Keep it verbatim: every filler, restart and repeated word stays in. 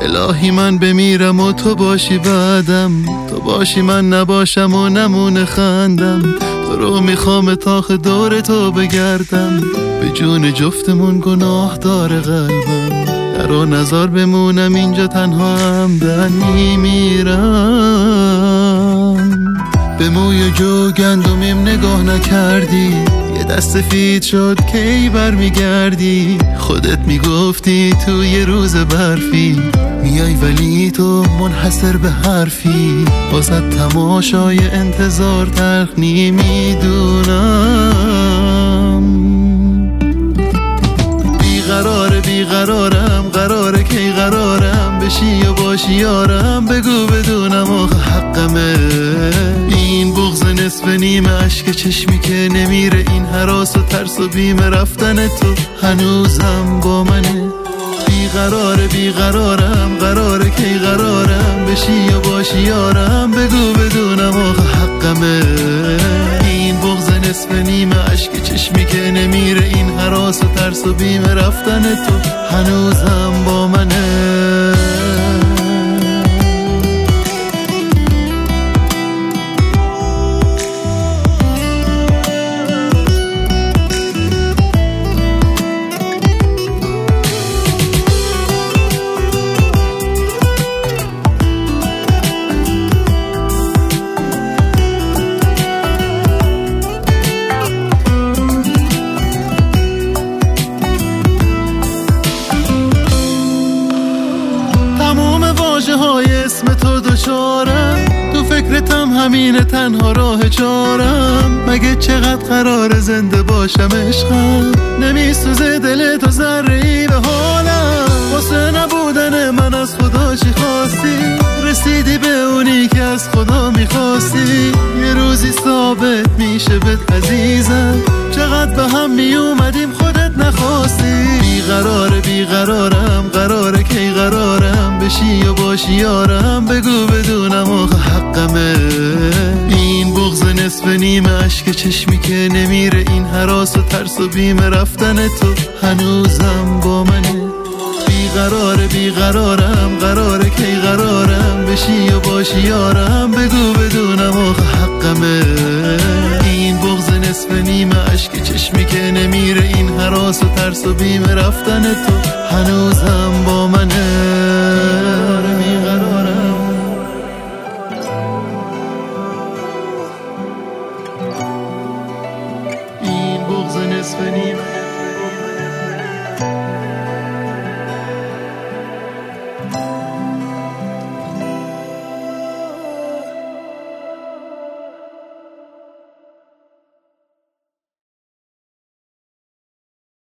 الهی من بمیرم و تو باشی بعدم، تو باشی من نباشم و نمونه خندم. تو رو میخوام تاخ دور تو بگردم، به جون جفتمون گناه داره قلبم. در و نظر بمونم اینجا تنها همدن میمیرم. به موی جو گندمیم نگاه نکردی، یه دست سفید شد کی بر میگردی. خودت میگفتی تو یه روز برفی میای ولی تو منحصر به حرفی. واسه تماشای انتظار تلخ نمیدونم. بیقراره بیقرارم، قراره کی قرارم بشی و باشی یارم. بگو بدونم آخه حقمه این بغض نصف نیمه، عشق چشمی که نمیره، این هراس و ترس و بیم رفتن تو هنوزم با منه. بیقراره بیقرارم، قراره کی قرارم بشی و باشی یارم. بگو بدونم آخه حقمه این بغض نصف نیمه، عشق چشمی که نمیره، این هراس و ترس و بیم رفتن تو هنوزم با منه. های اسم تو دوچارم، تو فکرتم همینه تنها راه چارم. مگه چقدر قرار زنده باشم عشقم، نمیسوزه دل تو ذره ای به حالم. واسه نبودن من از خدا چی خواستی، رسیدی به اونی که از خدا میخواستی. یه روزی ثابت میشه بهت عزیزم، چقدر به هم میومدیم خودت نخواستی. بیقراره بیقرارم، قراره کی قرارم بشی و باشی یارم. بگو بدونم آخه حقمه این بغض نصف نیمه، عشق چشمی که نمیره، این هراس و ترس و بیم رفتن تو هنوزم با منه. بیقراره بیقرارم، قراره کی قرارم بشی و باشی یارم. بگو بدونم آخه حقمه این بغض نصف نیمه، عشق چشمی که نمیره، این هراس و ترس و بیم رفتن تو هنوزم با منه. بیقرارم این بغض نصف نیمه.